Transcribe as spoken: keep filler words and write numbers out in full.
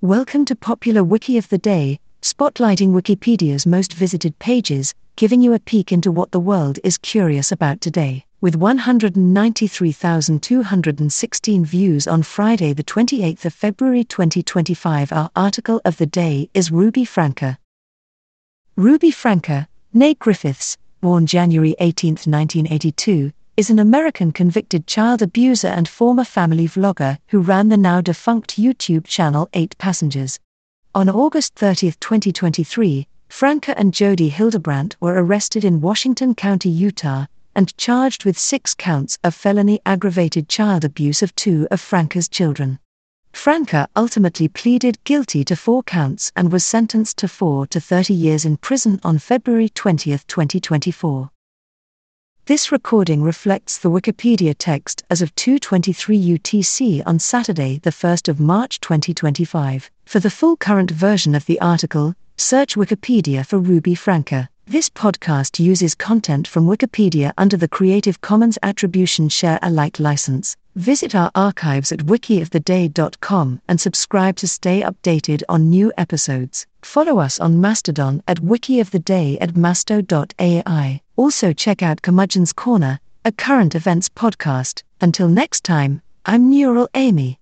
Welcome to Popular Wiki of the Day, spotlighting Wikipedia's most visited pages, giving you a peek into what the world is curious about today. With one hundred ninety-three thousand two hundred sixteen views on Friday the twenty-eighth of February twenty twenty-five, our article of the day is Ruby Franke. Ruby Franke, née Griffiths, born January eighteenth nineteen eighty-two, is an American convicted child abuser and former family vlogger who ran the now-defunct YouTube channel eight Passengers. On August thirtieth twenty twenty-three, Franke and Jodi Hildebrandt were arrested in Washington County, Utah, and charged with six counts of felony aggravated child abuse of two of Franke's children. Franke ultimately pleaded guilty to four counts and was sentenced to four to thirty years in prison on February twentieth twenty twenty-four. This recording reflects the Wikipedia text as of two twenty-three U T C on Saturday the first of March twenty twenty-five. For the full current version of the article, search Wikipedia for Ruby Franke. This podcast uses content from Wikipedia under the Creative Commons Attribution Share Alike license. Visit our archives at wiki of the day dot com and subscribe to stay updated on new episodes. Follow us on Mastodon at wikioftheday at masto dot A I. Also check out Curmudgeon's Corner, a current events podcast. Until next time, I'm Neural Amy.